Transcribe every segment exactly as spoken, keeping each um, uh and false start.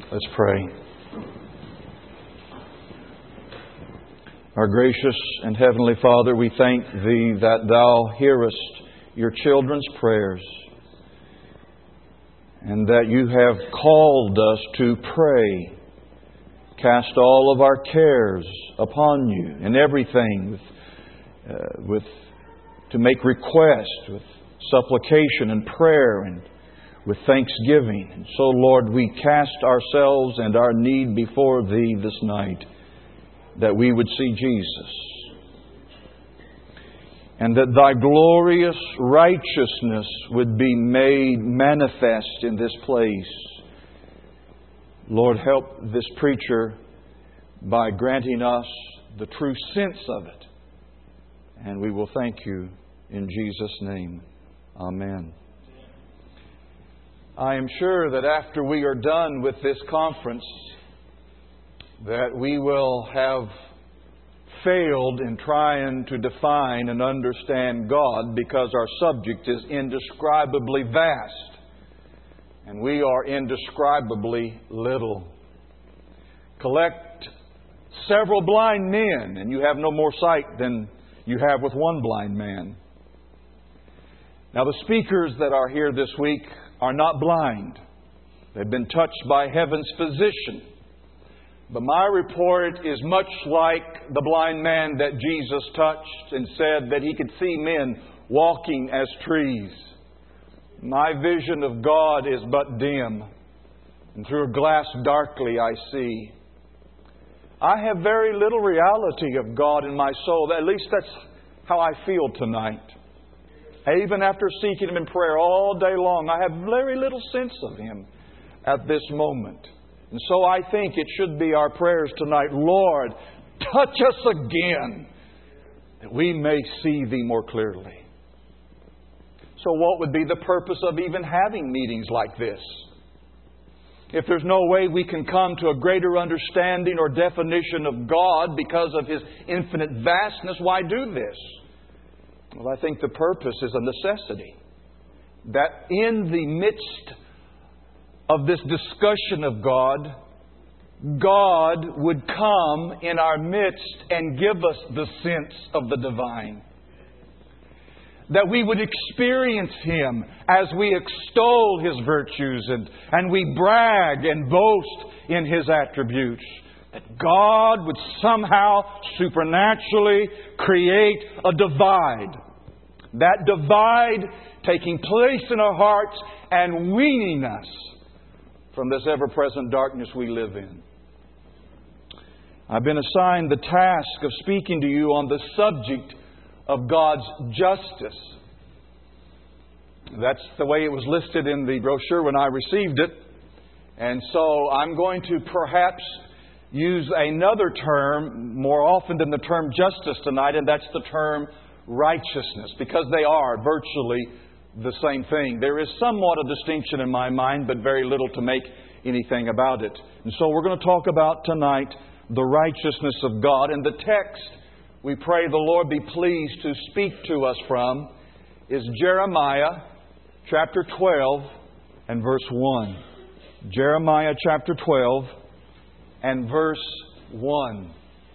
Let's pray. Our gracious and heavenly Father, we thank Thee that Thou hearest Your children's prayers and that You have called us to pray. Cast all of our cares upon You and everything with, uh, with to make request with supplication and prayer and with thanksgiving. And so, Lord, we cast ourselves and our need before Thee this night, that we would see Jesus, and that Thy glorious righteousness would be made manifest in this place. Lord, help this preacher by granting us the true sense of it. And we will thank You in Jesus' name. Amen. I am sure that after we are done with this conference, that we will have failed in trying to define and understand God, because our subject is indescribably vast and we are indescribably little. Collect several blind men and you have no more sight than you have with one blind man. Now, the speakers that are here this week are not blind. They've been touched by heaven's physician. But my report is much like the blind man that Jesus touched and said that he could see men walking as trees. My vision of God is but dim, and through a glass darkly I see. I have very little reality of God in my soul. At least that's how I feel tonight. Even after seeking Him in prayer all day long, I have very little sense of Him at this moment. And so I think it should be our prayers tonight, Lord, touch us again, that we may see Thee more clearly. So what would be the purpose of even having meetings like this? If there's no way we can come to a greater understanding or definition of God because of His infinite vastness, why do this? Well, I think the purpose is a necessity. That in the midst of this discussion of God, God would come in our midst and give us the sense of the divine. That we would experience Him as we extol His virtues and, and we brag and boast in His attributes. That God would somehow supernaturally create a divide. That divide taking place in our hearts and weaning us from this ever-present darkness we live in. I've been assigned the task of speaking to you on the subject of God's justice. That's the way it was listed in the brochure when I received it. And so I'm going to perhaps use another term more often than the term justice tonight, and that's the term righteousness, because they are virtually the same thing. There is somewhat a distinction in my mind, but very little to make anything about it. And so we're going to talk about tonight the righteousness of God. And the text we pray the Lord be pleased to speak to us from is Jeremiah chapter twelve and verse one. Jeremiah chapter twelve and verse one.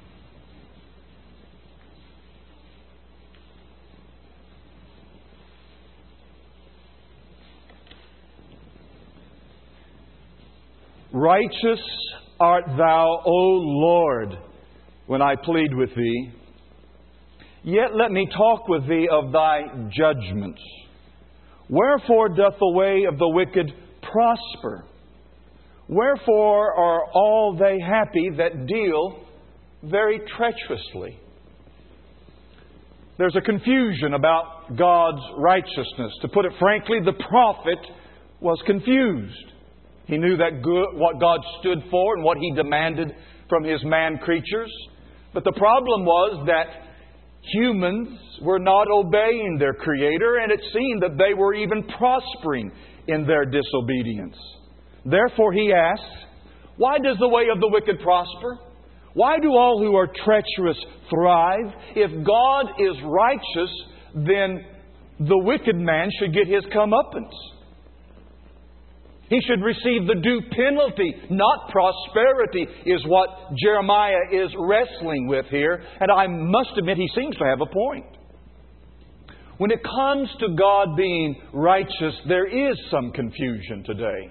Righteous art Thou, O Lord, when I plead with Thee. Yet let me talk with Thee of Thy judgments. Wherefore doth the way of the wicked prosper? Wherefore are all they happy that deal very treacherously? There's a confusion about God's righteousness. To put it frankly, the prophet was confused. He knew that good, what God stood for and what He demanded from His man creatures. But the problem was that humans were not obeying their Creator, and it seemed that they were even prospering in their disobedience. Therefore He asks, why does the way of the wicked prosper? Why do all who are treacherous thrive? If God is righteous, then the wicked man should get his comeuppance. He should receive the due penalty, not prosperity, is what Jeremiah is wrestling with here. And I must admit, he seems to have a point. When it comes to God being righteous, there is some confusion today.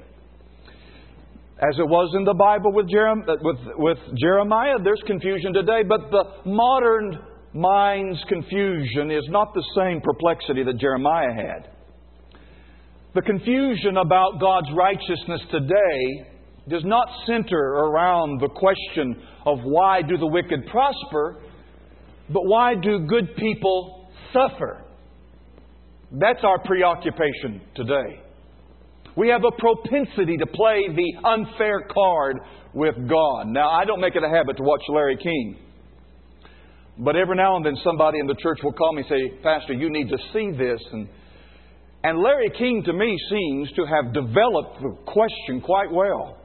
As it was in the Bible with, Jerem- with, with Jeremiah, there's confusion today. But the modern mind's confusion is not the same perplexity that Jeremiah had. The confusion about God's righteousness today does not center around the question of why do the wicked prosper, but why do good people suffer? That's our preoccupation today. We have a propensity to play the unfair card with God. Now, I don't make it a habit to watch Larry King. But every now and then somebody in the church will call me and say, Pastor, you need to see this. And, and Larry King, to me, seems to have developed the question quite well.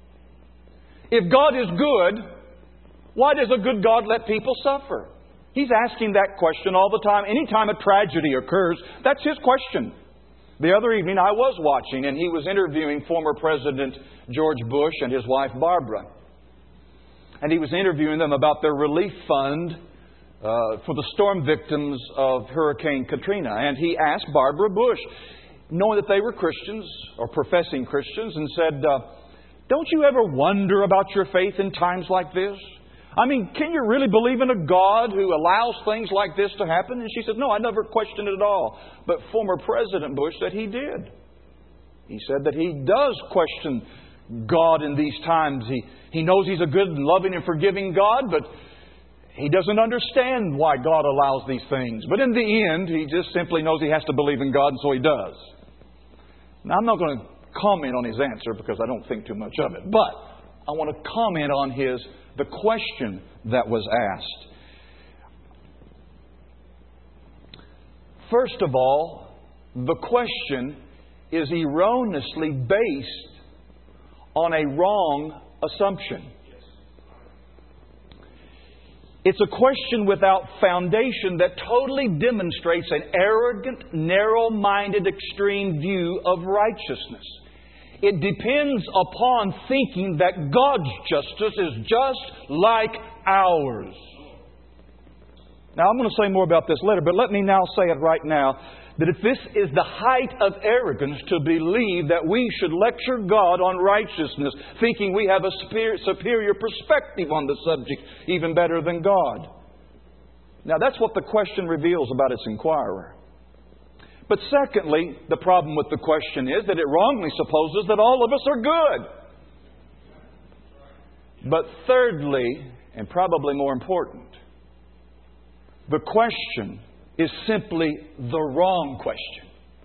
If God is good, why does a good God let people suffer? He's asking that question all the time. Anytime a tragedy occurs, that's his question. The other evening I was watching, and he was interviewing former President George Bush and his wife Barbara. And he was interviewing them about their relief fund uh, for the storm victims of Hurricane Katrina. And he asked Barbara Bush, knowing that they were Christians or professing Christians, and said, uh, don't you ever wonder about your faith in times like this? I mean, can you really believe in a God who allows things like this to happen? And she said, no, I never questioned it at all. But former President Bush said he did. He said that he does question God in these times. He, he knows He's a good and loving and forgiving God, but he doesn't understand why God allows these things. But in the end, he just simply knows he has to believe in God, and so he does. Now, I'm not going to comment on his answer because I don't think too much of it. But I want to comment on his the question that was asked. First of all, the question is erroneously based on a wrong assumption. It's a question without foundation that totally demonstrates an arrogant, narrow-minded, extreme view of righteousness. It depends upon thinking that God's justice is just like ours. Now, I'm going to say more about this later, but let me now say it right now, that if this is the height of arrogance to believe that we should lecture God on righteousness, thinking we have a superior perspective on the subject, even better than God. Now, that's what the question reveals about its inquirer. But secondly, the problem with the question is that it wrongly supposes that all of us are good. But thirdly, and probably more important, the question is simply the wrong question.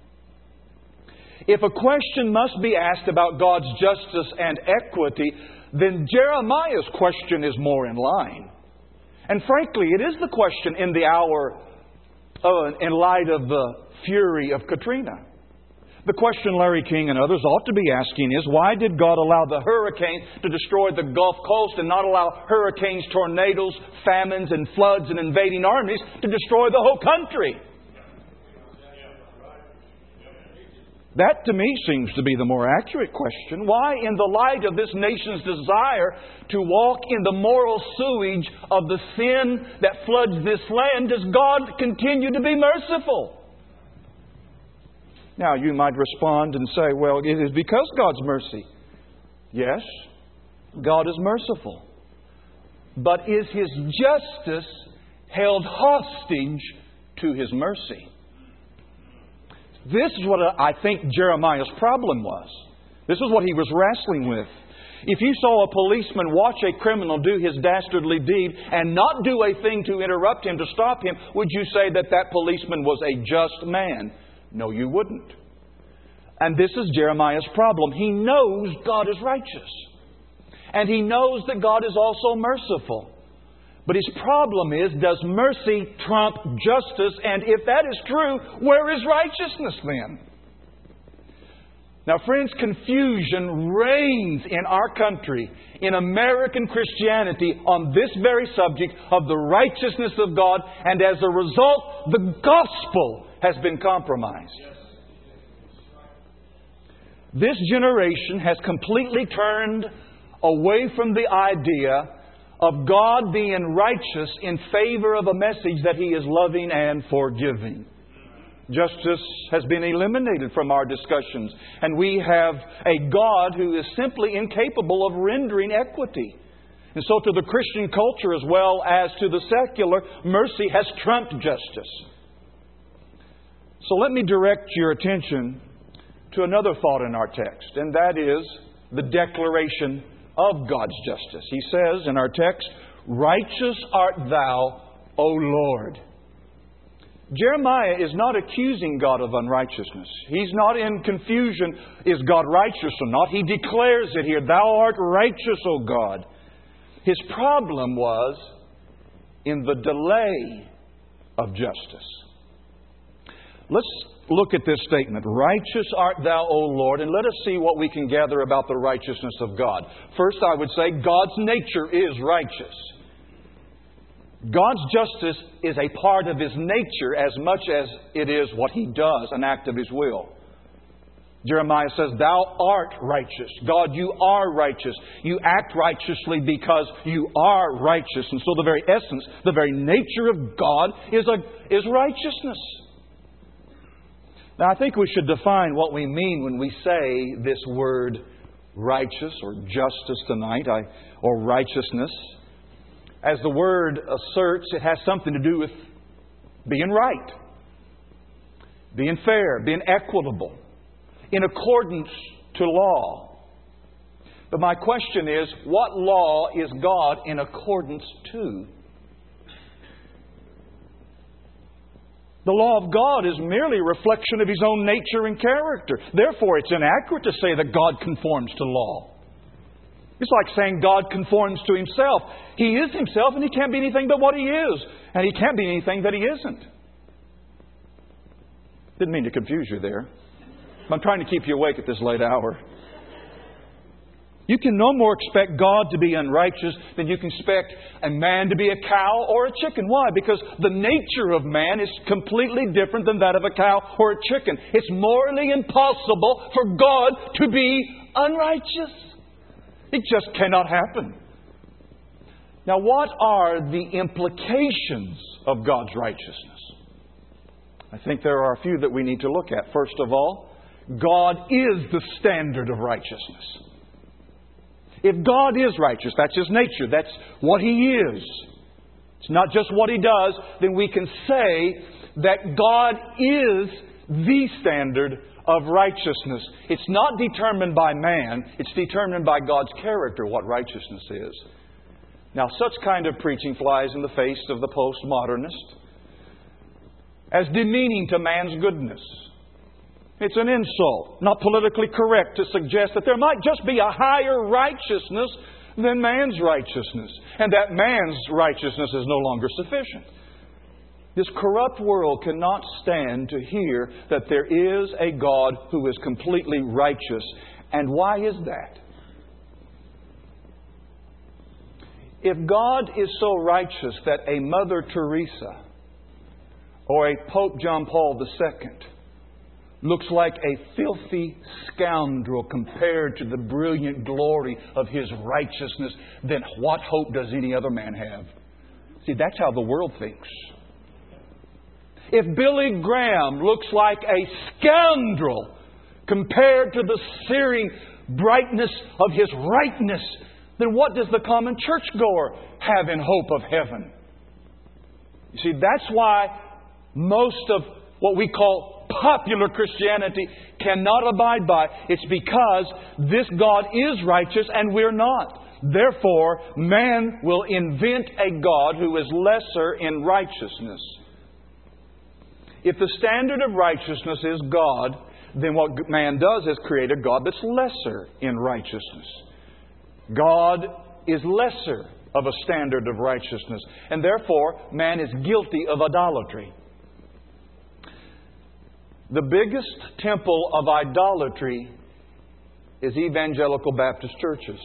If a question must be asked about God's justice and equity, then Jeremiah's question is more in line. And frankly, it is the question in the hour, uh, in light of the fury of Katrina. The question Larry King and others ought to be asking is, why did God allow the hurricane to destroy the Gulf Coast and not allow hurricanes, tornadoes, famines, and floods and invading armies to destroy the whole country? That, to me, seems to be the more accurate question. Why, in the light of this nation's desire to walk in the moral sewage of the sin that floods this land, does God continue to be merciful? Now, you might respond and say, well, it is because God's mercy. Yes, God is merciful. But is His justice held hostage to His mercy? This is what I think Jeremiah's problem was. This is what he was wrestling with. If you saw a policeman watch a criminal do his dastardly deed and not do a thing to interrupt him, to stop him, would you say that that policeman was a just man? No, you wouldn't. And this is Jeremiah's problem. He knows God is righteous. And he knows that God is also merciful. But his problem is, does mercy trump justice? And if that is true, where is righteousness then? Now, friends, confusion reigns in our country, in American Christianity, on this very subject of the righteousness of God. And as a result, the gospel has been compromised. This generation has completely turned away from the idea of God being righteous in favor of a message that He is loving and forgiving. Justice has been eliminated from our discussions, and we have a God who is simply incapable of rendering equity. And so to the Christian culture as well as to the secular, mercy has trumped justice. So let me direct your attention to another thought in our text, and that is the declaration of God's justice. He says in our text, "Righteous art thou, O Lord." Jeremiah is not accusing God of unrighteousness. He's not in confusion, is God righteous or not? He declares it here, "Thou art righteous, O God." His problem was in the delay of justice. Let's look at this statement, "Righteous art thou, O Lord," and let us see what we can gather about the righteousness of God. First, I would say God's nature is righteous. God's justice is a part of His nature as much as it is what He does, an act of His will. Jeremiah says, "Thou art righteous." God, you are righteous. You act righteously because you are righteous. And so the very essence, the very nature of God is, a, is righteousness. Now, I think we should define what we mean when we say this word righteous or justice tonight, I, or righteousness. As the word asserts, it has something to do with being right, being fair, being equitable, in accordance to law. But my question is, what law is God in accordance to? The law of God is merely a reflection of His own nature and character. Therefore, it's inaccurate to say that God conforms to law. It's like saying God conforms to Himself. He is Himself and He can't be anything but what He is. And He can't be anything that He isn't. Didn't mean to confuse you there. I'm trying to keep you awake at this late hour. You can no more expect God to be unrighteous than you can expect a man to be a cow or a chicken. Why? Because the nature of man is completely different than that of a cow or a chicken. It's morally impossible for God to be unrighteous. It just cannot happen. Now, what are the implications of God's righteousness? I think there are a few that we need to look at. First of all, God is the standard of righteousness. If God is righteous, that's His nature, that's what He is. It's not just what He does, then we can say that God is the standard of righteousness. It's not determined by man, it's determined by God's character what righteousness is. Now, such kind of preaching flies in the face of the postmodernist as demeaning to man's goodness. It's an insult, not politically correct, to suggest that there might just be a higher righteousness than man's righteousness, and that man's righteousness is no longer sufficient. This corrupt world cannot stand to hear that there is a God who is completely righteous. And why is that? If God is so righteous that a Mother Teresa or a Pope John Paul the Second looks like a filthy scoundrel compared to the brilliant glory of His righteousness, then what hope does any other man have? See, that's how the world thinks. If Billy Graham looks like a scoundrel compared to the searing brightness of his rightness, then what does the common churchgoer have in hope of heaven? You see, that's why most of what we call popular Christianity cannot abide by. It's because this God is righteous and we're not. Therefore, man will invent a God who is lesser in righteousness. If the standard of righteousness is God, then what man does is create a God that's lesser in righteousness. God is lesser of a standard of righteousness, and therefore man is guilty of idolatry. The biggest temple of idolatry is evangelical Baptist churches.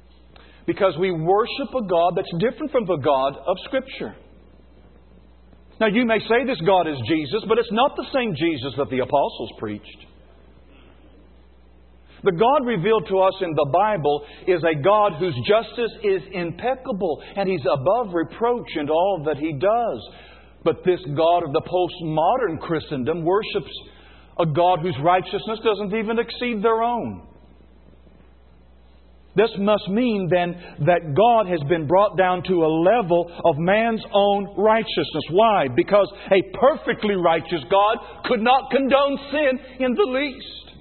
Because we worship a God that's different from the God of Scripture. Now you may say this God is Jesus, but it's not the same Jesus that the apostles preached. The God revealed to us in the Bible is a God whose justice is impeccable and He's above reproach in all that He does. But this God of the postmodern Christendom worships a God whose righteousness doesn't even exceed their own. This must mean then that God has been brought down to a level of man's own righteousness. Why? Because a perfectly righteous God could not condone sin in the least.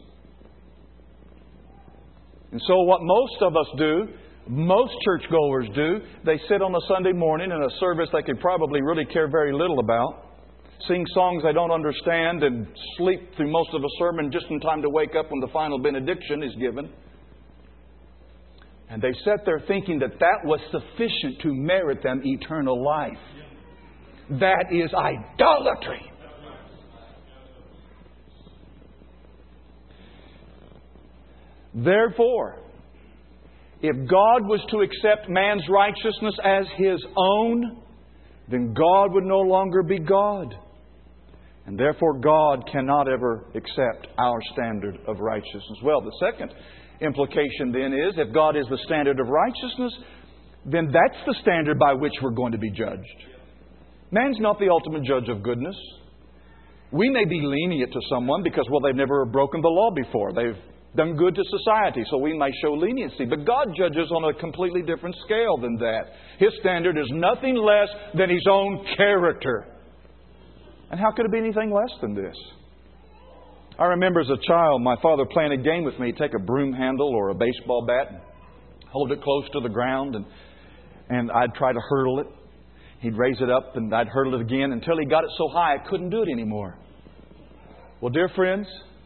And so what most of us do, most churchgoers do, they sit on a Sunday morning in a service they could probably really care very little about, sing songs they don't understand, and sleep through most of a sermon just in time to wake up when the final benediction is given. And they sat there thinking that that was sufficient to merit them eternal life. That is idolatry. Therefore, if God was to accept man's righteousness as His own, then God would no longer be God. And therefore God cannot ever accept our standard of righteousness. Well, the second implication then is, if God is the standard of righteousness, then that's the standard by which we're going to be judged. Man's not the ultimate judge of goodness. We may be lenient to someone because, well, they've never broken the law before. They've done good to society, so we may show leniency. But God judges on a completely different scale than that. His standard is nothing less than His own character. And how could it be anything less than this? I remember as a child, my father playing a game with me. He'd take a broom handle or a baseball bat and hold it close to the ground, and, and I'd try to hurdle it. He'd raise it up and I'd hurdle it again until he got it so high I couldn't do it anymore. Well, dear friends,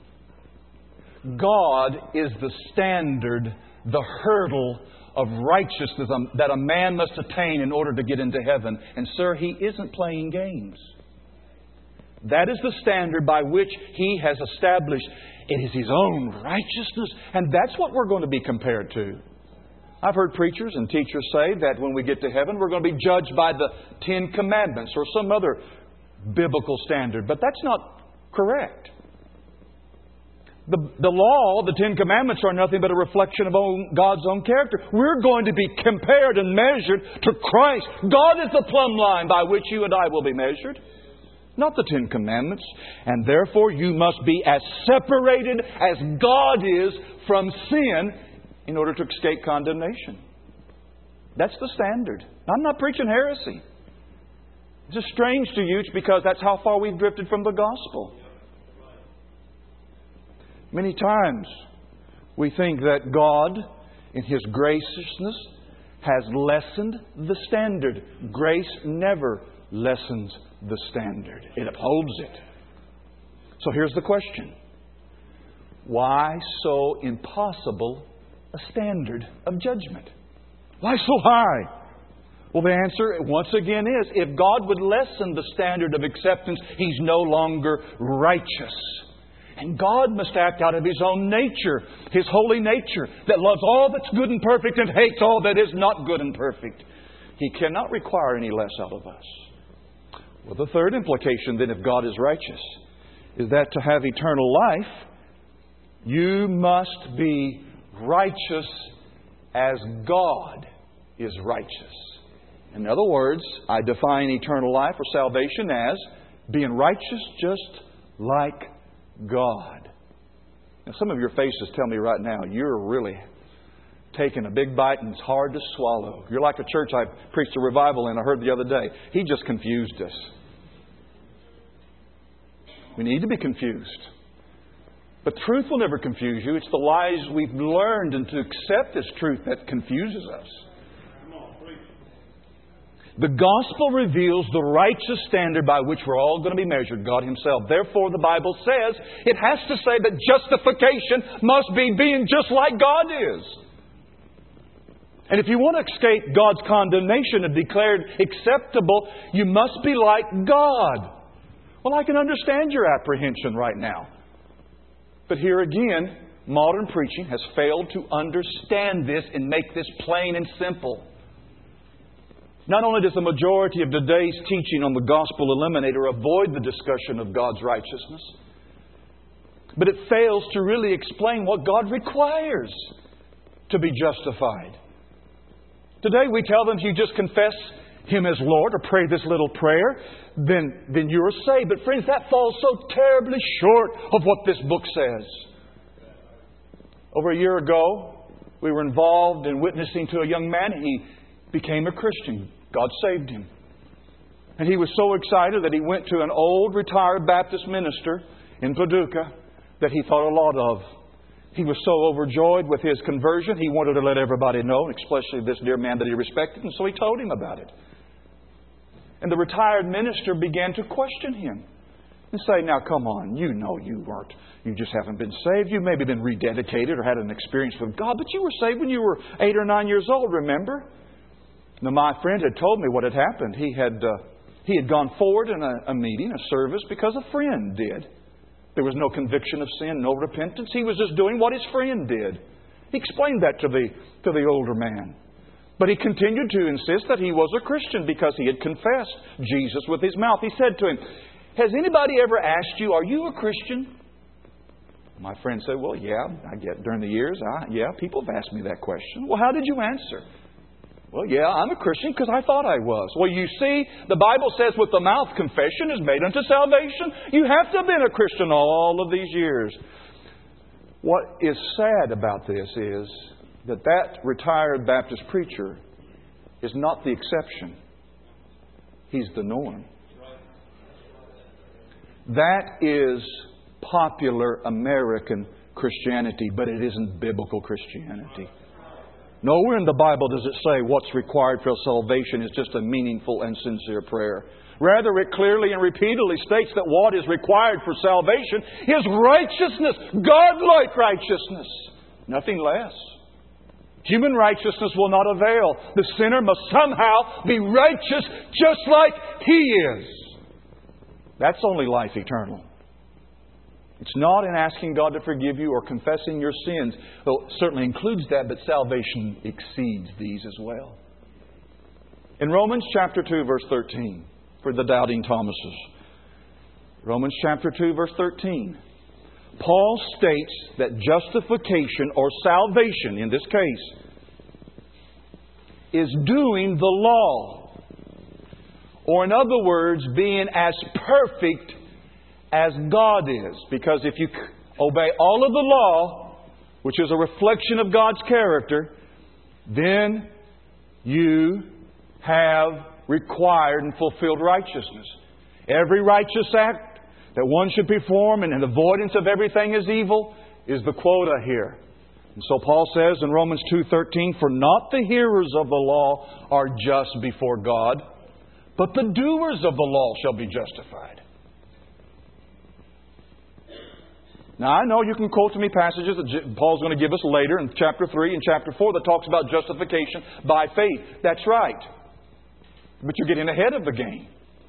God is the standard, the hurdle of righteousness that a man must attain in order to get into heaven. And sir, He isn't playing games. That is the standard by which He has established. It is His own righteousness. And that's what we're going to be compared to. I've heard preachers and teachers say that when we get to heaven, we're going to be judged by the Ten Commandments or some other biblical standard. But that's not correct. The, the law, the Ten Commandments, are nothing but a reflection of own, God's own character. We're going to be compared and measured to Christ. God is the plumb line by which you and I will be measured, not the Ten Commandments. And therefore you must be as separated as God is from sin in order to escape condemnation. That's the standard. I'm not preaching heresy. It's just strange to you because that's how far we've drifted from the gospel. Many times we think that God, in His graciousness, has lessened the standard. Grace never lessens the standard. It upholds it. So here's the question. Why so impossible a standard of judgment? Why so high? Well, the answer once again is, if God would lessen the standard of acceptance, He's no longer righteous. And God must act out of His own nature, His holy nature, that loves all that's good and perfect and hates all that is not good and perfect. He cannot require any less out of us. Well, the third implication then, if God is righteous, is that to have eternal life, you must be righteous as God is righteous. In other words, I define eternal life or salvation as being righteous just like God. Now, some of your faces tell me right now, you're really taking a big bite and it's hard to swallow. You're like a church I preached a revival in, I heard the other day. He just confused us. We need to be confused. But truth will never confuse you. It's the lies we've learned and to accept as truth that confuses us. The gospel reveals the righteous standard by which we're all going to be measured, God Himself. Therefore, the Bible says it has to say that justification must be being just like God is. And if you want to escape God's condemnation and declared acceptable, you must be like God. Well, I can understand your apprehension right now. But here again, modern preaching has failed to understand this and make this plain and simple. Not only does the majority of today's teaching on the Gospel Eliminator avoid the discussion of God's righteousness, but it fails to really explain what God requires to be justified. Today we tell them if you just confess Him as Lord or pray this little prayer, then, then you're saved. But friends, that falls so terribly short of what this book says. Over a year ago, we were involved in witnessing to a young man. He became a Christian. God saved him. And he was so excited that he went to an old retired Baptist minister in Paducah that he thought a lot of. He was so overjoyed with his conversion, he wanted to let everybody know, especially this dear man that he respected, and so he told him about it. And the retired minister began to question him and say, now come on, you know you weren't, you just haven't been saved. You maybe been rededicated or had an experience with God, but you were saved when you were eight or nine years old, remember? Now my friend had told me what had happened. He had, uh, he had gone forward in a, a meeting, a service, because a friend did. There was no conviction of sin, no repentance. He was just doing what his friend did. He explained that to the, to the older man. But he continued to insist that he was a Christian because he had confessed Jesus with his mouth. He said to him, has anybody ever asked you, are you a Christian? My friend said, well, yeah, I get during the years, I, yeah, people have asked me that question. Well, how did you answer? Well, yeah, I'm a Christian because I thought I was. Well, you see, the Bible says with the mouth confession is made unto salvation. You have to have been a Christian all of these years. What is sad about this is that that retired Baptist preacher is not the exception. He's the norm. That is popular American Christianity, but it isn't biblical Christianity. Nowhere in the Bible does it say what's required for salvation is just a meaningful and sincere prayer. Rather, it clearly and repeatedly states that what is required for salvation is righteousness, God-like righteousness, nothing less. Human righteousness will not avail. The sinner must somehow be righteous just like he is. That's only life eternal. It's not in asking God to forgive you or confessing your sins. Well, it certainly includes that, but salvation exceeds these as well. In Romans chapter two, verse thirteen, for the doubting Thomases. Romans chapter two, verse thirteen. Paul states that justification or salvation, in this case, is doing the law. Or in other words, being as perfect as God is. Because if you obey all of the law, which is a reflection of God's character, then you have required and fulfilled righteousness. Every righteous act that one should perform and an avoidance of everything is evil is the quota here. And so Paul says in Romans two thirteen, for not the hearers of the law are just before God, but the doers of the law shall be justified. Now, I know you can quote to me passages that Paul's going to give us later in chapter three and chapter four that talks about justification by faith. That's right. But you're getting ahead of the game.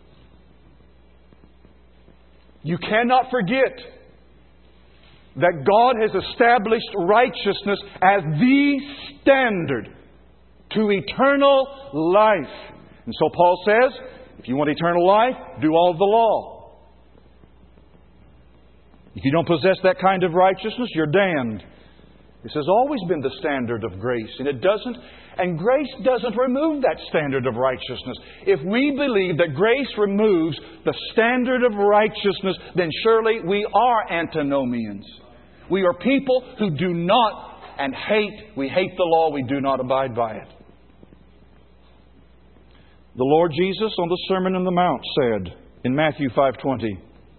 You cannot forget that God has established righteousness as the standard to eternal life. And so Paul says, if you want eternal life, do all of the law. If you don't possess that kind of righteousness, you're damned. This has always been the standard of grace, and it doesn't, and grace doesn't remove that standard of righteousness. If we believe that grace removes the standard of righteousness, then surely we are antinomians. We are people who do not and hate, we hate the law, we do not abide by it. The Lord Jesus on the Sermon on the Mount said in Matthew five twenty,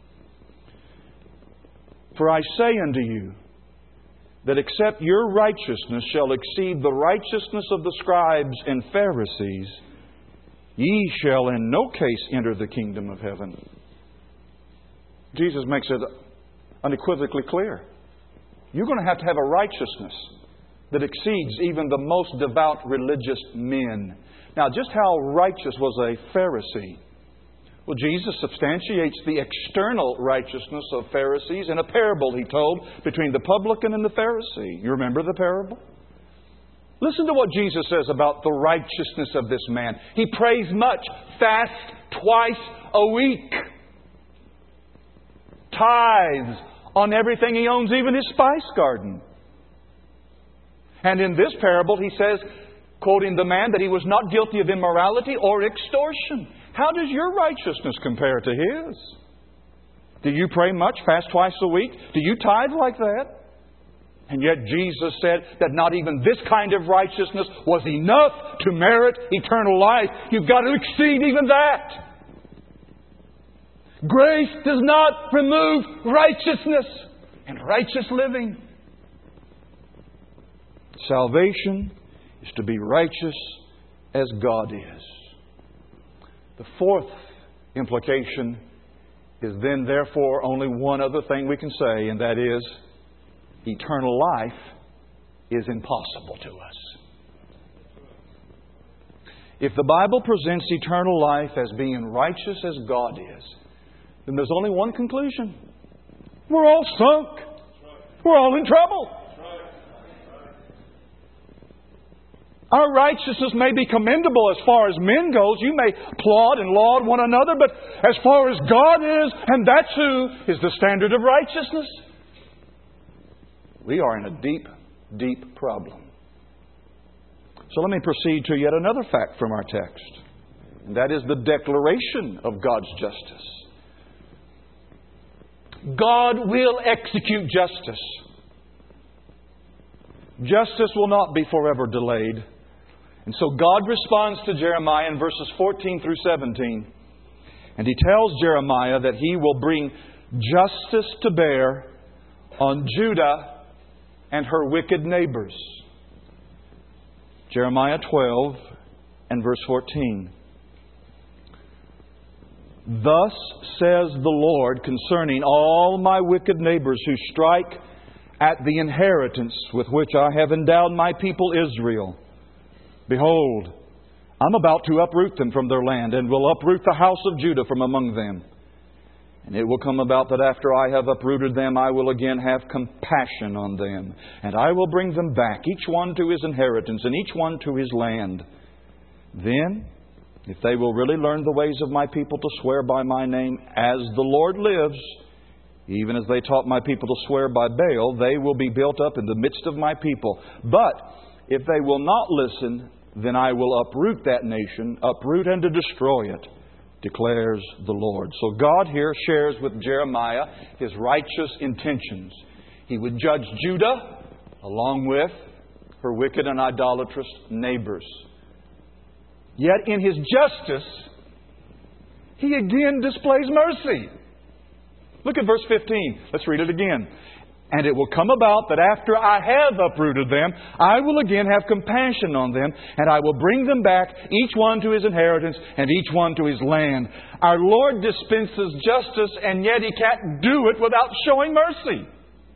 for I say unto you, that except your righteousness shall exceed the righteousness of the scribes and Pharisees, ye shall in no case enter the kingdom of heaven. Jesus makes it unequivocally clear. You're going to have to have a righteousness that exceeds even the most devout religious men. Now, just how righteous was a Pharisee? Well, Jesus substantiates the external righteousness of Pharisees in a parable He told between the publican and the Pharisee. You remember the parable? Listen to what Jesus says about the righteousness of this man. He prays much, fasts twice a week, tithes on everything he owns, even his spice garden. And in this parable, he says, quoting the man, that he was not guilty of immorality or extortion. How does your righteousness compare to his? Do you pray much, fast twice a week? Do you tithe like that? And yet Jesus said that not even this kind of righteousness was enough to merit eternal life. You've got to exceed even that. Grace does not remove righteousness and righteous living. Salvation is to be righteous as God is. The fourth implication is then, therefore, only one other thing we can say, and that is, eternal life is impossible to us. If the Bible presents eternal life as being righteous as God is, then there's only one conclusion. We're all sunk. We're all in trouble. Our righteousness may be commendable as far as men goes. You may applaud and laud one another, but as far as God is, and that's who is the standard of righteousness, we are in a deep, deep problem. So let me proceed to yet another fact from our text. And that is the declaration of God's justice. God will execute justice. Justice will not be forever delayed. And so God responds to Jeremiah in verses fourteen through seventeen. And He tells Jeremiah that He will bring justice to bear on Judah and her wicked neighbors. Jeremiah twelve and verse fourteen. Thus says the Lord concerning all my wicked neighbors who strike at the inheritance with which I have endowed my people Israel. Behold, I'm about to uproot them from their land, and will uproot the house of Judah from among them. And it will come about that after I have uprooted them, I will again have compassion on them. And I will bring them back, each one to his inheritance, and each one to his land. Then, if they will really learn the ways of my people to swear by my name, as the Lord lives, even as they taught my people to swear by Baal, they will be built up in the midst of my people. But if they will not listen, then I will uproot that nation, uproot and to destroy it, declares the Lord. So God here shares with Jeremiah His righteous intentions. He would judge Judah along with her wicked and idolatrous neighbors. Yet in His justice, He again displays mercy. Look at verse fifteen. Let's read it again. And it will come about that after I have uprooted them, I will again have compassion on them, and I will bring them back, each one to his inheritance, and each one to his land. Our Lord dispenses justice, and yet He can't do it without showing mercy.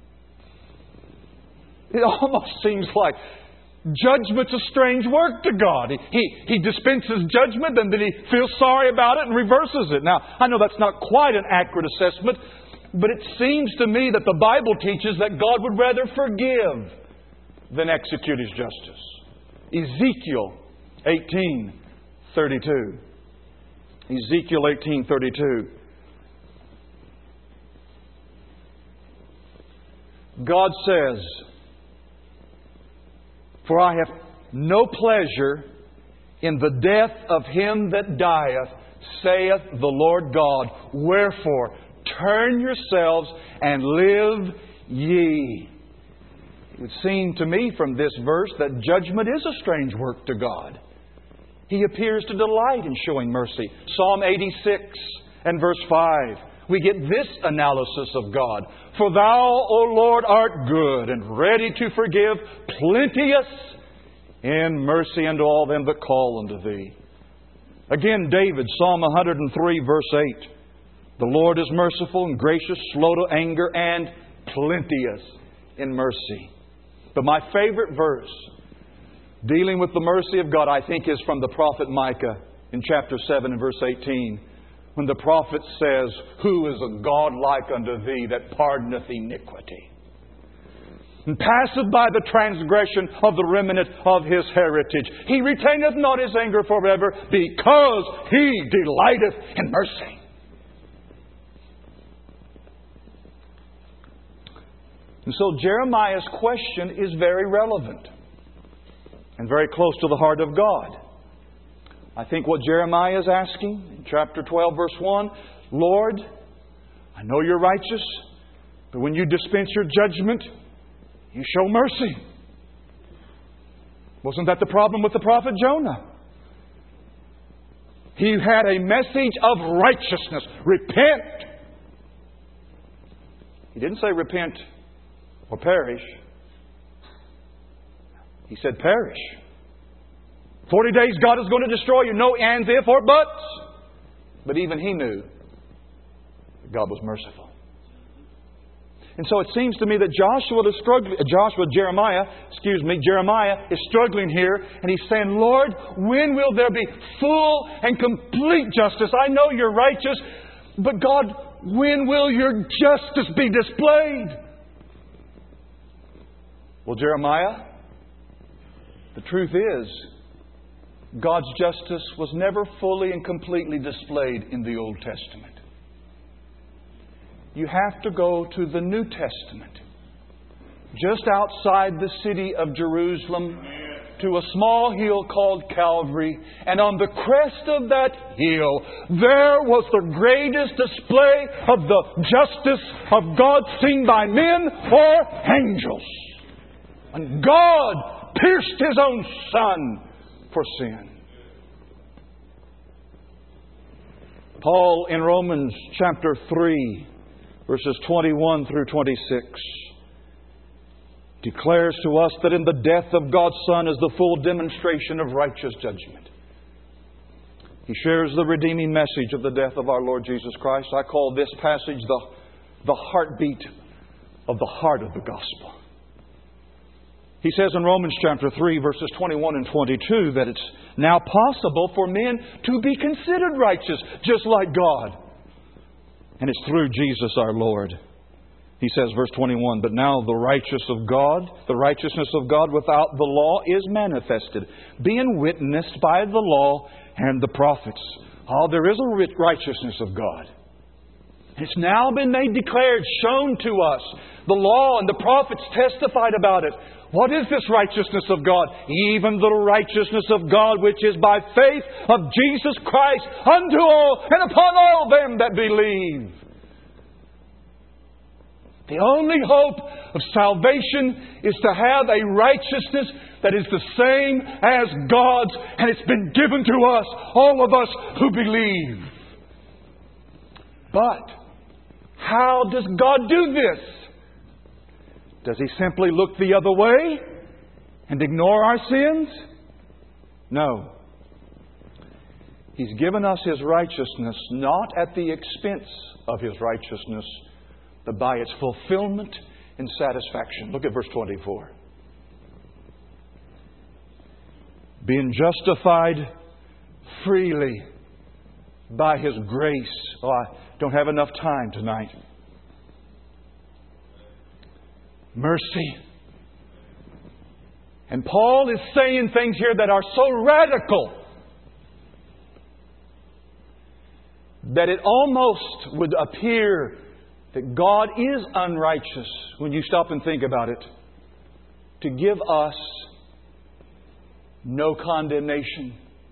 It almost seems like judgment's a strange work to God. He, he, he dispenses judgment, and then He feels sorry about it and reverses it. Now, I know that's not quite an accurate assessment, but it seems to me that the Bible teaches that God would rather forgive than execute His justice. Ezekiel eighteen thirty-two. Ezekiel eighteen thirty-two. God says, "For I have no pleasure in the death of him that dieth, saith the Lord God. Wherefore, turn yourselves and live ye." It would seem to me from this verse that judgment is a strange work to God. He appears to delight in showing mercy. Psalm eighty-six and verse five. We get this analysis of God. "For Thou, O Lord, art good and ready to forgive, plenteous in mercy unto all them that call unto Thee." Again, David, Psalm one hundred three, verse eight. "The Lord is merciful and gracious, slow to anger, and plenteous in mercy." But my favorite verse dealing with the mercy of God, I think, is from the prophet Micah in chapter seven and verse eighteen. When the prophet says, "Who is a God like unto Thee that pardoneth iniquity?" and passeth by the transgression of the remnant of His heritage. He retaineth not His anger forever, because He delighteth in mercy. And so Jeremiah's question is very relevant and very close to the heart of God. I think what Jeremiah is asking in chapter twelve, verse one, Lord, I know You're righteous, but when You dispense Your judgment, You show mercy. Wasn't that the problem with the prophet Jonah? He had a message of righteousness. Repent. He didn't say repent or perish. He said perish. Forty days God is going to destroy you. No ands, if, or buts. But even he knew that God was merciful. And so it seems to me that Joshua is struggling, Joshua, Jeremiah, excuse me, Jeremiah is struggling here, and he's saying, Lord, when will there be full and complete justice? I know You're righteous, but God, when will Your justice be displayed? Well, Jeremiah, the truth is, God's justice was never fully and completely displayed in the Old Testament. You have to go to the New Testament, just outside the city of Jerusalem, to a small hill called Calvary. And on the crest of that hill, there was the greatest display of the justice of God seen by men or angels. And God pierced His own Son for sin. Paul in Romans chapter three, verses twenty-one through twenty-six, declares to us that in the death of God's Son is the full demonstration of righteous judgment. He shares the redeeming message of the death of our Lord Jesus Christ. I call this passage the, the heartbeat of the heart of the gospel. He says in Romans chapter three, verses twenty-one and twenty-two, that it's now possible for men to be considered righteous, just like God. And it's through Jesus our Lord. He says, verse twenty-one, but now the righteousness of God, the righteousness of God without the law is manifested, being witnessed by the law and the prophets. Oh, there is a righteousness of God. It's now been made declared, shown to us. The law and the prophets testified about it. What is this righteousness of God? Even the righteousness of God which is by faith of Jesus Christ unto all and upon all them that believe. The only hope of salvation is to have a righteousness that is the same as God's, and it's been given to us, all of us who believe. But how does God do this? Does He simply look the other way and ignore our sins? No. He's given us His righteousness not at the expense of His righteousness, but by its fulfillment and satisfaction. Look at verse twenty-four. Being justified freely by His grace. Oh, I don't have enough time tonight. Mercy. And Paul is saying things here that are so radical that it almost would appear that God is unrighteous when you stop and think about it, to give us no condemnation.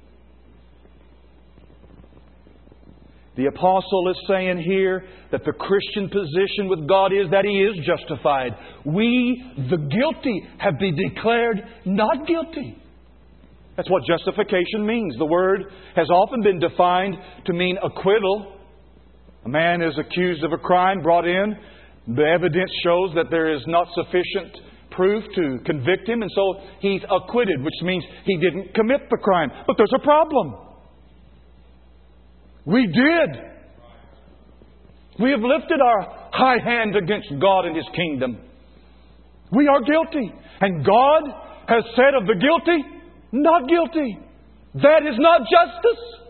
The apostle is saying here that the Christian position with God is that He is justified. We, the guilty, have been declared not guilty. That's what justification means. The word has often been defined to mean acquittal. A man is accused of a crime, brought in. The evidence shows that there is not sufficient proof to convict him, and so he's acquitted, which means he didn't commit the crime. But there's a problem. We did. We have lifted our high hand against God and His kingdom. We are guilty. And God has said of the guilty, not guilty. That is not justice.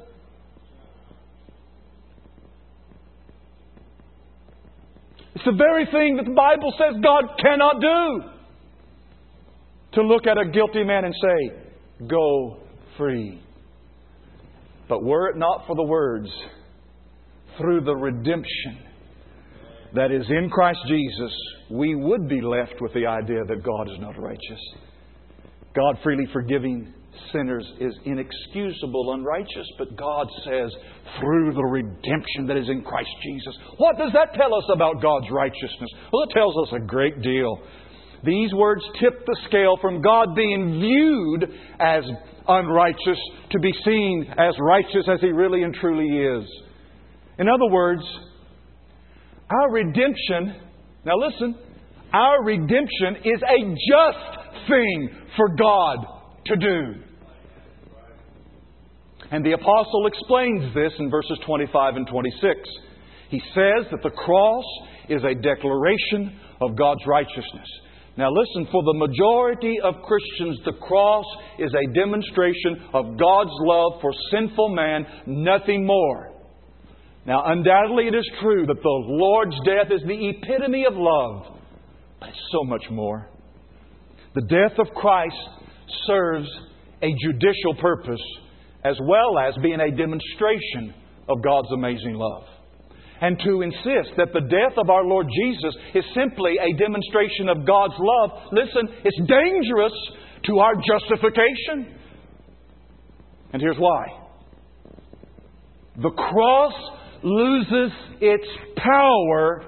It's the very thing that the Bible says God cannot do. to look at a guilty man and say, go free. But were it not for the words, through the redemption that is in Christ Jesus, we would be left with the idea that God is not righteous. God freely forgiving sinners is inexcusable, unrighteous, but God says, through the redemption that is in Christ Jesus. What does that tell us about God's righteousness? Well, it tells us a great deal. These words tip the scale from God being viewed as unrighteous to be seen as righteous as He really and truly is. In other words, our redemption, now listen, our redemption is a just thing for God to do. And the Apostle explains this in verses twenty-five and twenty-six. He says that the cross is a declaration of God's righteousness. Now listen, for the majority of Christians, the cross is a demonstration of God's love for sinful man, nothing more. Now undoubtedly it is true that the Lord's death is the epitome of love, but it's so much more. The death of Christ serves a judicial purpose as well as being a demonstration of God's amazing love. And to insist that the death of our Lord Jesus is simply a demonstration of God's love, listen, it's dangerous to our justification. And here's why. The cross loses its power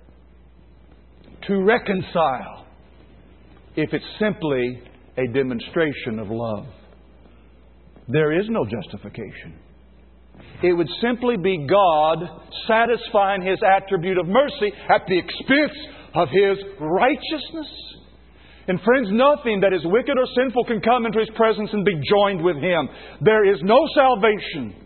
to reconcile if it's simply a demonstration of love. There is no justification. It would simply be God satisfying His attribute of mercy at the expense of His righteousness. And friends, nothing that is wicked or sinful can come into His presence and be joined with Him. There is no salvation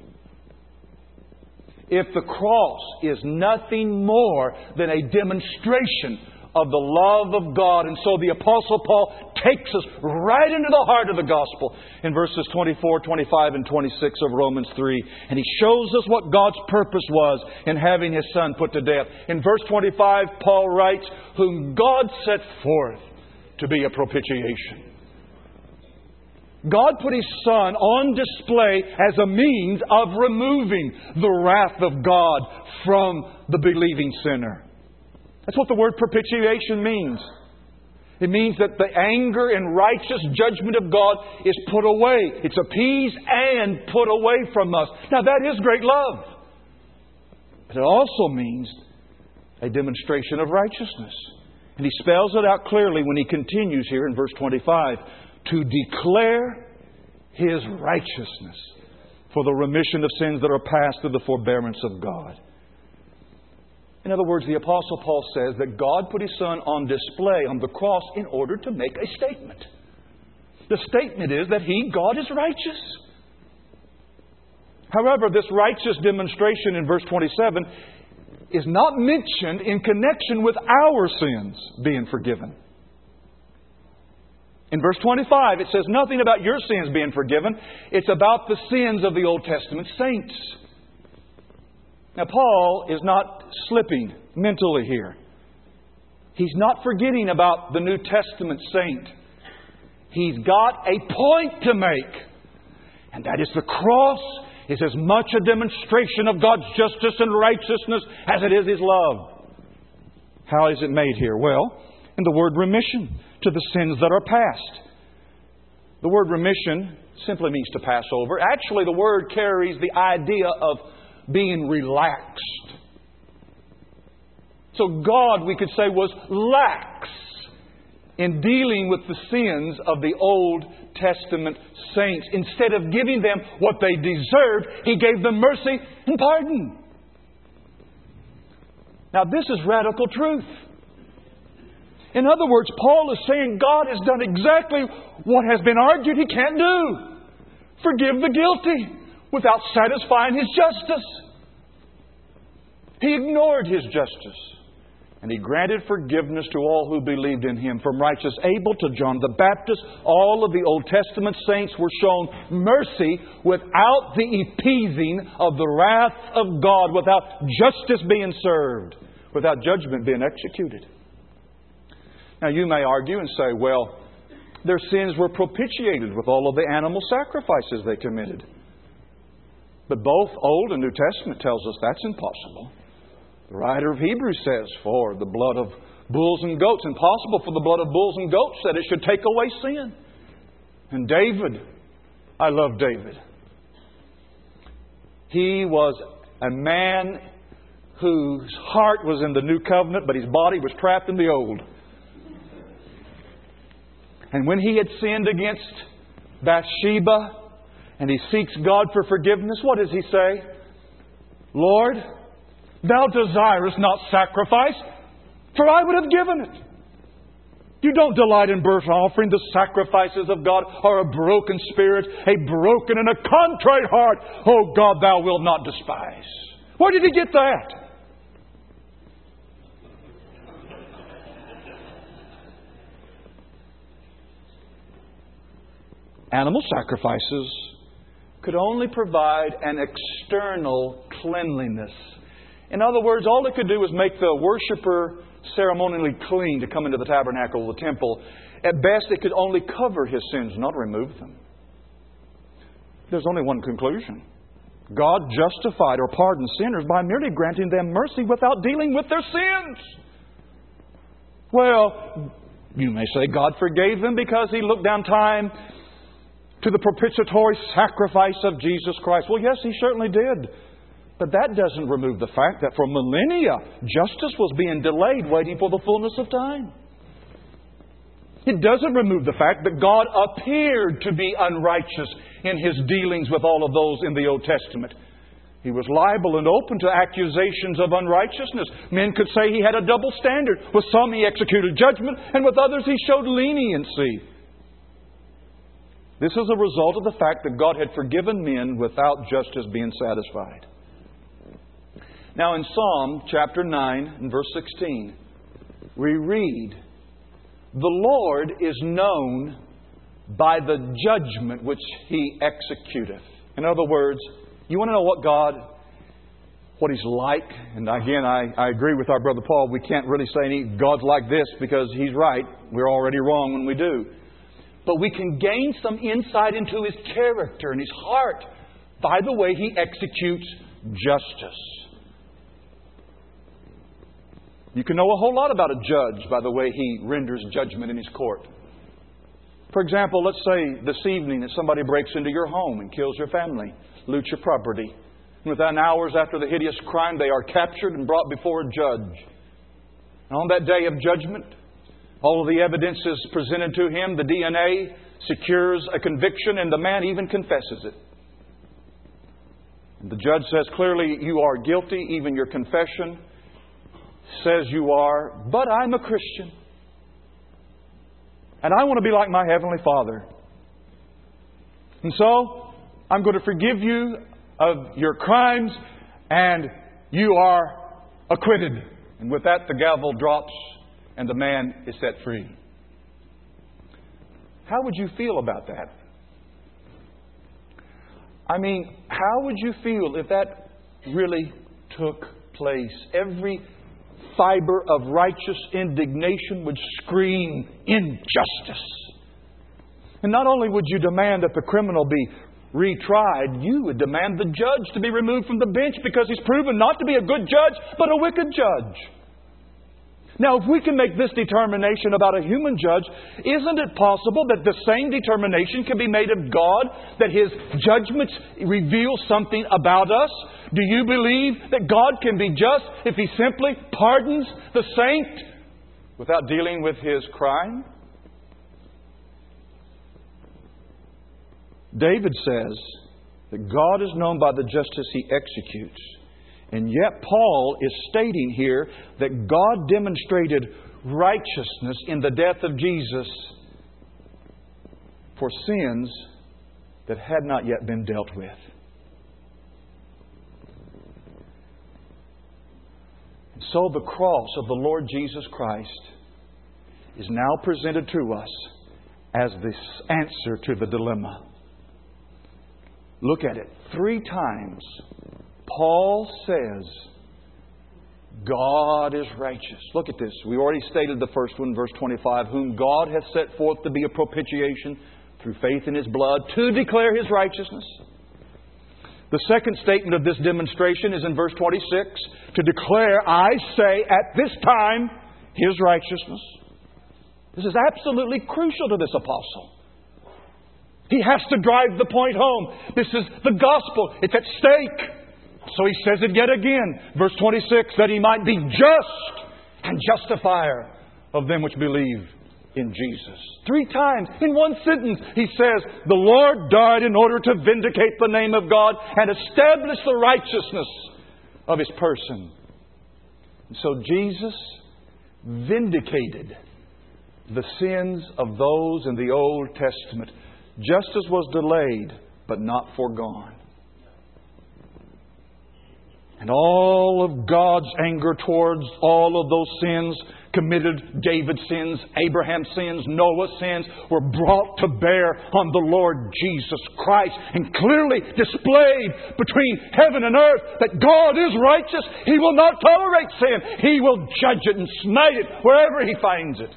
if the cross is nothing more than a demonstration of the love of God. And so the Apostle Paul takes us right into the heart of the gospel in verses twenty-four, twenty-five, and twenty-six of Romans three. And he shows us what God's purpose was in having His Son put to death. In verse twenty-five, Paul writes, whom God set forth to be a propitiation. God put His Son on display as a means of removing the wrath of God from the believing sinner. That's what the word propitiation means. It means that the anger and righteous judgment of God is put away. It's appeased and put away from us. Now that is great love. But it also means a demonstration of righteousness. And he spells it out clearly when he continues here in verse twenty-five. To declare His righteousness for the remission of sins that are past through the forbearance of God. In other words, the Apostle Paul says that God put His Son on display on the cross in order to make a statement. The statement is that He, God, is righteous. However, this righteous demonstration in verse twenty-seven is not mentioned in connection with our sins being forgiven. In verse twenty-five, it says nothing about your sins being forgiven. It's about the sins of the Old Testament saints. Now, Paul is not slipping mentally here. He's not forgetting about the New Testament saint. He's got a point to make. And that is the cross is as much a demonstration of God's justice and righteousness as it is His love. How is it made here? Well, in the word remission to the sins that are past. The word remission simply means to pass over. Actually, the word carries the idea of being relaxed. So God, we could say, was lax in dealing with the sins of the Old Testament saints. Instead of giving them what they deserved, He gave them mercy and pardon. Now this is radical truth. In other words, Paul is saying God has done exactly what has been argued He can't do. Forgive the guilty without satisfying His justice. He ignored His justice. And He granted forgiveness to all who believed in Him. From righteous Abel to John the Baptist, all of the Old Testament saints were shown mercy without the appeasing of the wrath of God, without justice being served, without judgment being executed. Now you may argue and say, well, Their sins were propitiated with all of the animal sacrifices they committed. But both Old and New Testament tells us that's impossible. The writer of Hebrews says, for the blood of bulls and goats, impossible for the blood of bulls and goats that it should take away sin. And David, I love David. He was a man whose heart was in the new covenant, but his body was trapped in the old. And when he had sinned against Bathsheba and he seeks God for forgiveness, what does he say? Lord, Thou desirest not sacrifice, for I would have given it. You don't delight in burnt offering. The sacrifices of God are a broken spirit, a broken and a contrite heart. Oh God, Thou wilt not despise. Where did he get that? Animal sacrifices could only provide an external cleanliness. In other words, all it could do was make the worshiper ceremonially clean to come into the tabernacle or the temple. At best, it could only cover his sins, not remove them. There's only one conclusion. God justified or pardoned sinners by merely granting them mercy without dealing with their sins. Well, you may say God forgave them because He looked down time to the propitiatory sacrifice of Jesus Christ. Well, yes, He certainly did. But that doesn't remove the fact that for millennia, justice was being delayed, waiting for the fullness of time. It doesn't remove the fact that God appeared to be unrighteous in His dealings with all of those in the Old Testament. He was liable and open to accusations of unrighteousness. Men could say He had a double standard. With some He executed judgment, and with others He showed leniency. This is a result of the fact that God had forgiven men without justice being satisfied. Now in Psalm chapter nine and verse sixteen, we read, "The Lord is known by the judgment which He executeth." In other words, you want to know what God, what He's like? And again, I, I agree with our brother Paul. We can't really say any God's like this because He's right. We're already wrong when we do. But we can gain some insight into His character and His heart by the way He executes justice. You can know a whole lot about a judge by the way he renders judgment in his court. For example, let's say this evening that somebody breaks into your home and kills your family, loots your property. And within hours after the hideous crime, they are captured and brought before a judge. And on that day of judgment, all of the evidence is presented to him. The D N A secures a conviction and the man even confesses it. And the judge says clearly, you are guilty, even your confession says you are, but I'm a Christian. And I want to be like my Heavenly Father. And so, I'm going to forgive you of your crimes, and you are acquitted. And with that, the gavel drops, and the man is set free. How would you feel about that? I mean, how would you feel if that really took place? Every fiber of righteous indignation would scream injustice. And not only would you demand that the criminal be retried, you would demand the judge to be removed from the bench because he's proven not to be a good judge, but a wicked judge. Now, if we can make this determination about a human judge, isn't it possible that the same determination can be made of God, that His judgments reveal something about us? Do you believe that God can be just if He simply pardons the saint without dealing with his crime? David says that God is known by the justice He executes. And yet Paul is stating here that God demonstrated righteousness in the death of Jesus for sins that had not yet been dealt with. So the cross of the Lord Jesus Christ is now presented to us as the answer to the dilemma. Look at it. Three times Paul says God is righteous. Look at this. We already stated the first one, verse twenty-five. Whom God hath set forth to be a propitiation through faith in His blood to declare His righteousness. The second statement of this demonstration is in verse twenty-six. To declare, I say, at this time, His righteousness. This is absolutely crucial to this apostle. He has to drive the point home. This is the gospel. It's at stake. So he says it yet again. Verse twenty-six, that he might be just and justifier of them which believe in Jesus. Three times in one sentence he says, the Lord died in order to vindicate the name of God and establish the righteousness of His person. And so Jesus vindicated the sins of those in the Old Testament. Justice was delayed, but not foregone. And all of God's anger towards all of those sins committed, David's sins, Abraham's sins, Noah's sins, were brought to bear on the Lord Jesus Christ and clearly displayed between heaven and earth that God is righteous. He will not tolerate sin. He will judge it and smite it wherever He finds it.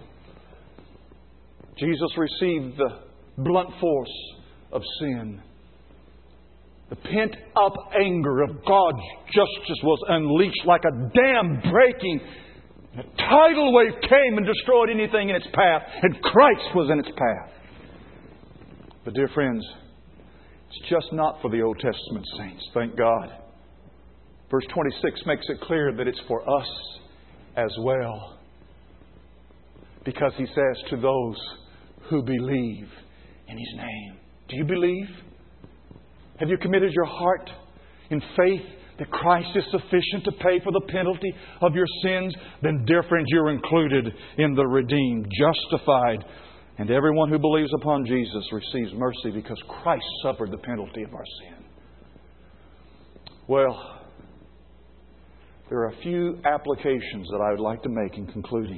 Jesus received the blunt force of sin. The pent-up anger of God's justice was unleashed like a dam breaking. A tidal wave came and destroyed anything in its path, and Christ was in its path. But dear friends, it's just not for the Old Testament saints, thank God. Verse twenty-six makes it clear that it's for us as well. Because He says, to those who believe in His name. Do you believe? Have you committed your heart in faith that Christ is sufficient to pay for the penalty of your sins? Then, dear friends, you're included in the redeemed, justified. And everyone who believes upon Jesus receives mercy because Christ suffered the penalty of our sin. Well, there are a few applications that I would like to make in concluding.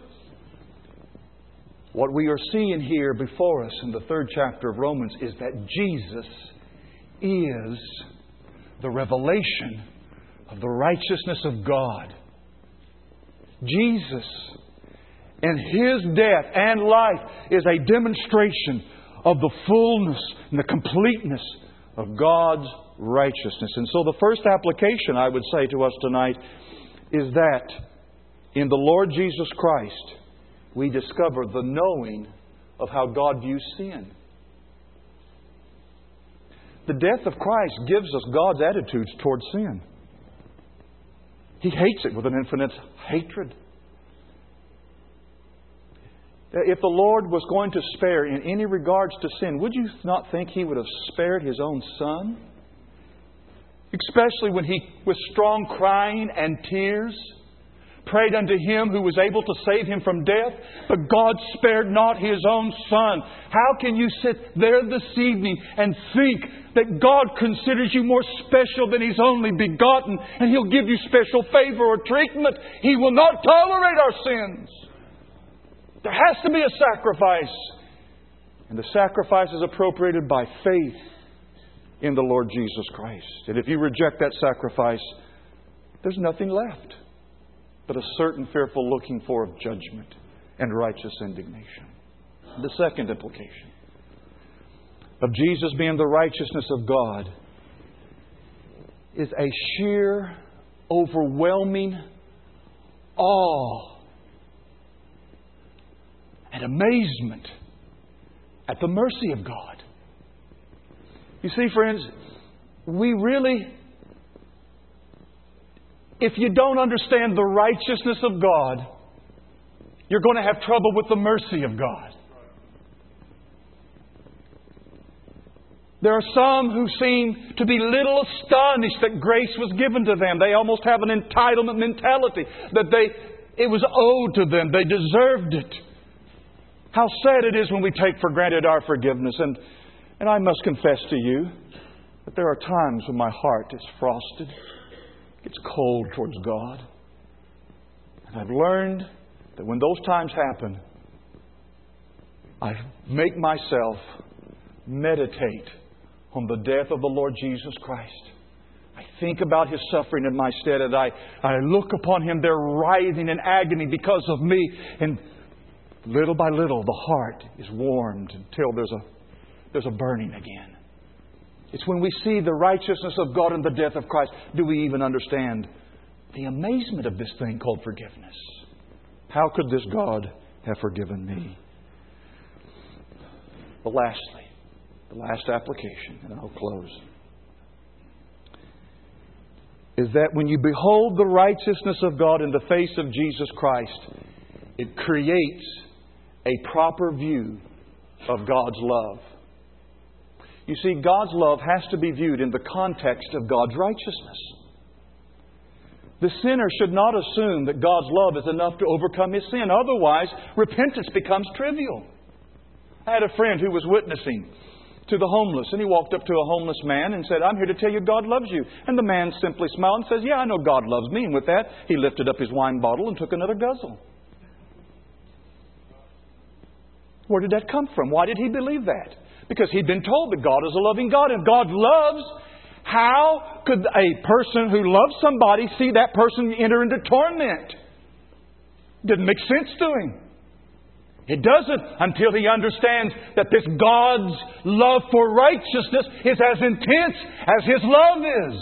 What we are seeing here before us in the third chapter of Romans is that Jesus is the revelation of the righteousness of God. Jesus and His death and life is a demonstration of the fullness and the completeness of God's righteousness. And so the first application I would say to us tonight is that in the Lord Jesus Christ we discover the knowing of how God views sin. The death of Christ gives us God's attitudes towards sin. He hates it with an infinite hatred. If the Lord was going to spare in any regards to sin, would you not think He would have spared His own Son? Especially when He, with strong crying and tears, prayed unto Him who was able to save Him from death. But God spared not His own Son. How can you sit there this evening and think that God considers you more special than His only begotten and He'll give you special favor or treatment? He will not tolerate our sins. There has to be a sacrifice. And the sacrifice is appropriated by faith in the Lord Jesus Christ. And if you reject that sacrifice, there's nothing left but a certain fearful looking for of judgment and righteous indignation. The second implication of Jesus being the righteousness of God is a sheer, overwhelming awe and amazement at the mercy of God. You see, friends, we really, if you don't understand the righteousness of God, you're going to have trouble with the mercy of God. There are some who seem to be little astonished that grace was given to them. They almost have an entitlement mentality that they it was owed to them. They deserved it. How sad it is when we take for granted our forgiveness. And, and I must confess to you that there are times when my heart is frosted. It's cold towards God. And I've learned that when those times happen, I make myself meditate on the death of the Lord Jesus Christ. I think about His suffering in my stead, and I, I look upon Him there writhing in agony because of me. And little by little, the heart is warmed until there's a, there's a burning again. It's when we see the righteousness of God and the death of Christ, do we even understand the amazement of this thing called forgiveness. How could this God have forgiven me? But lastly, the last application, and I'll close, is that when you behold the righteousness of God in the face of Jesus Christ, it creates a proper view of God's love. You see, God's love has to be viewed in the context of God's righteousness. The sinner should not assume that God's love is enough to overcome his sin. Otherwise, repentance becomes trivial. I had a friend who was witnessing to the homeless, and he walked up to a homeless man and said, "I'm here to tell you God loves you." And the man simply smiled and says, "Yeah, I know God loves me." And with that, he lifted up his wine bottle and took another guzzle. Where did that come from? Why did he believe that? Because he'd been told that God is a loving God, and God loves. How could a person who loves somebody see that person enter into torment? Didn't make sense to him. It doesn't until he understands that this God's love for righteousness is as intense as His love is.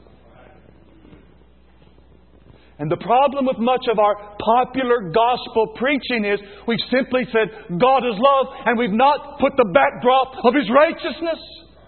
And the problem with much of our popular gospel preaching is we've simply said God is love, and we've not put the backdrop of His righteousness.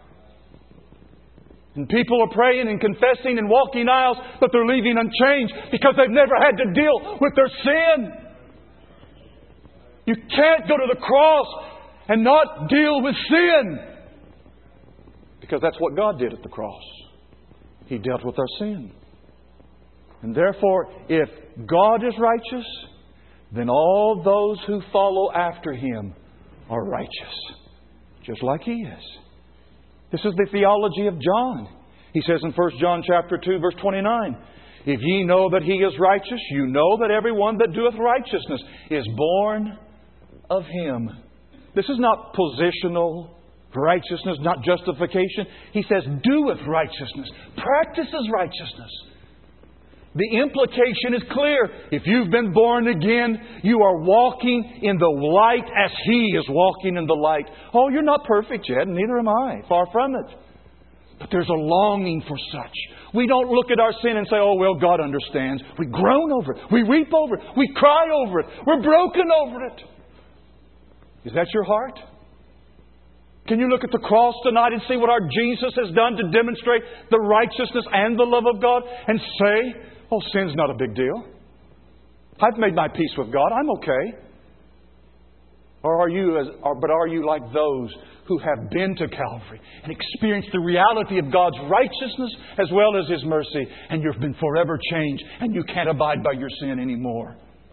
And people are praying and confessing and walking aisles, but they're leaving unchanged because they've never had to deal with their sin. You can't go to the cross and not deal with sin. Because that's what God did at the cross. He dealt with our sin. And therefore, if God is righteous, then all those who follow after Him are righteous. Just like He is. This is the theology of John. He says in First John chapter two, verse twenty-nine, "If ye know that He is righteous, you know that every one that doeth righteousness is born of Him." This is not positional righteousness, not justification. He says, doeth righteousness, practices righteousness. The implication is clear. If you've been born again, you are walking in the light as He is walking in the light. Oh, you're not perfect yet, and neither am I. Far from it. But there's a longing for such. We don't look at our sin and say, "Oh, well, God understands." We groan over it. We weep over it. We cry over it. We're broken over it. Is that your heart? Can you look at the cross tonight and see what our Jesus has done to demonstrate the righteousness and the love of God and say, "Oh, sin's not a big deal. I've made my peace with God. I'm okay." Or are you, as, or, but are you like those who have been to Calvary and experienced the reality of God's righteousness as well as His mercy, and you've been forever changed and you can't abide by your sin anymore?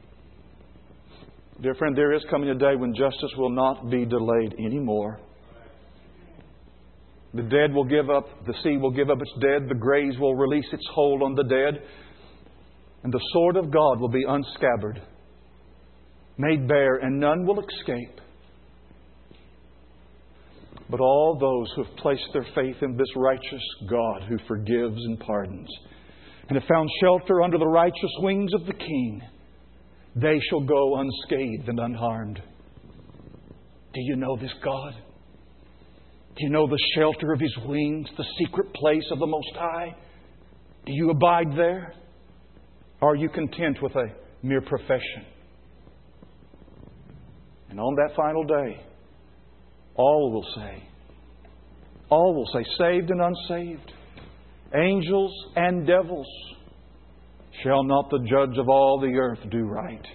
Dear friend, there is coming a day when justice will not be delayed anymore. The dead will give up, the sea will give up its dead, the graves will release its hold on the dead, and the sword of God will be unscabbarded, made bare, and none will escape. But all those who have placed their faith in this righteous God who forgives and pardons, and have found shelter under the righteous wings of the King, they shall go unscathed and unharmed. Do you know this God? Do you know the shelter of His wings, the secret place of the Most High? Do you abide there? Or are you content with a mere profession? And on that final day, all will say, all will say, saved and unsaved, angels and devils, shall not the Judge of all the earth do right?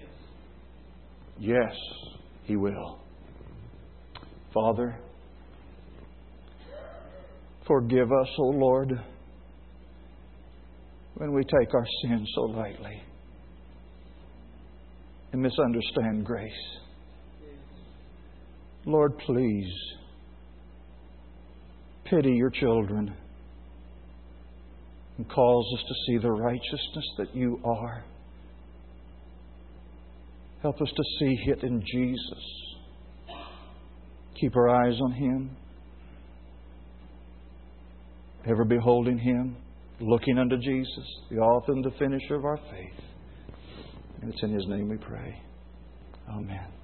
Yes, He will. Father, forgive us, O Lord, when we take our sins so lightly and misunderstand grace. Lord, please pity your children and cause us to see the righteousness that You are. Help us to see it in Jesus. Keep our eyes on Him, ever beholding Him looking unto Jesus, the author and the finisher of our faith. And it's in His name we pray. Amen.